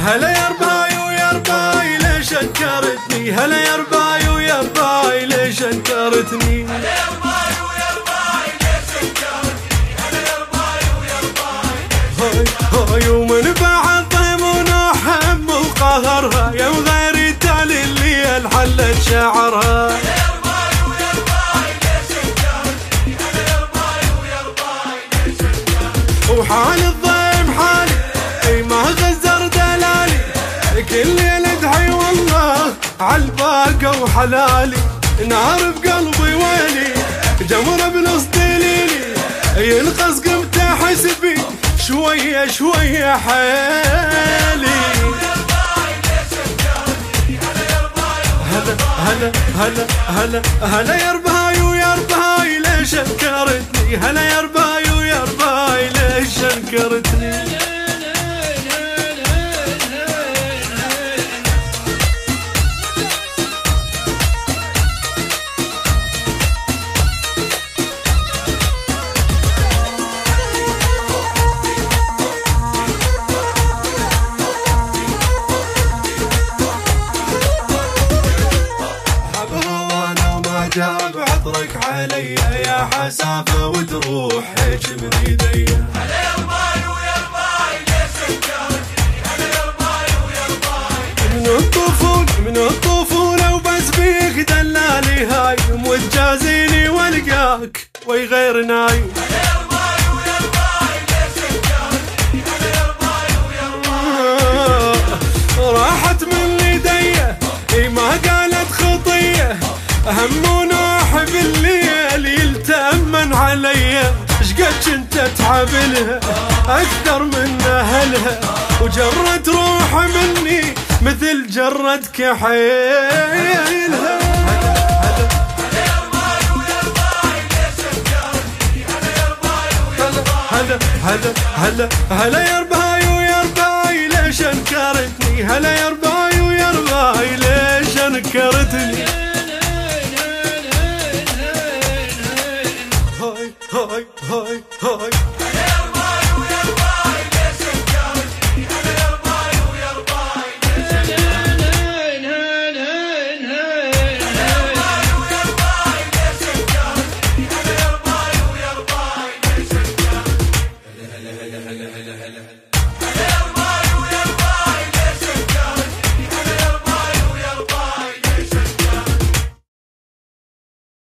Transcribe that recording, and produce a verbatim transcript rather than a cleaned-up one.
هلا يا رباي ويا رباي ليش انكرتني، هلا يا رباي ويا رباي ليش انكرتني، هلا يا رباي ويا رباي ليش انكرتني، هلا يا رباي ويا رباي ليش انكرتني. هاي ومن بعد ضيمون احب وقهرها، يا وغيري تالي اللي انحلت شعرها. هلا يا رباي ويا رباي ليش انكرتني، هلا يا رباي ويا رباي ليش انكرتني. وحال الضيم حالي اي ما غزر دلالي، كل ليلة ادعي والله عالباقة وحلالي، نار بقلبي ويلي جمرة بنص دليلي، ينقص قمت حسبي شوية شوية حالي. هلا هلا هلا هلا هلا يا رباي ويا رباي ليش انكرتني، هلا يا رباي ويا رباي ليش انكرتني. جاب عطرك علي يا حسافة وتروح هيك من ايدي. هلا يا رباي ويا رباي ليش انكرتني، هلا يا رباي ويا رباي. من الطفولة من الطفولة وبس بيك دلالي هاي، وتجازيني والقاك وي غير نايم. هلا يا رباي ويا رباي ليش انكرتني، هلا يا رباي ويا رباي. راحت من ايدي اي ما قالت خطية، هم ونوح بالليل يلتأمن عليا، شقد كنت اتعب لها اكثر من اهلها، وجرت روح مني مثل جرت كحيلها. هلا هلا هلا هلا يا رباي ويا رباي ليش انكرتني، هلا يا رباي ويا رباي ليش انكرتني. هاي هاي هاي هاي هلا يا رباي ويا رباي ليش انكرتني، هلا يا رباي ويا رباي ليش انكرتني. هلا يا رباي ويا رباي ليش انكرتني، هلا يا رباي ويا رباي ليش انكرتني. هلا هلا هلا هلا هلا هلا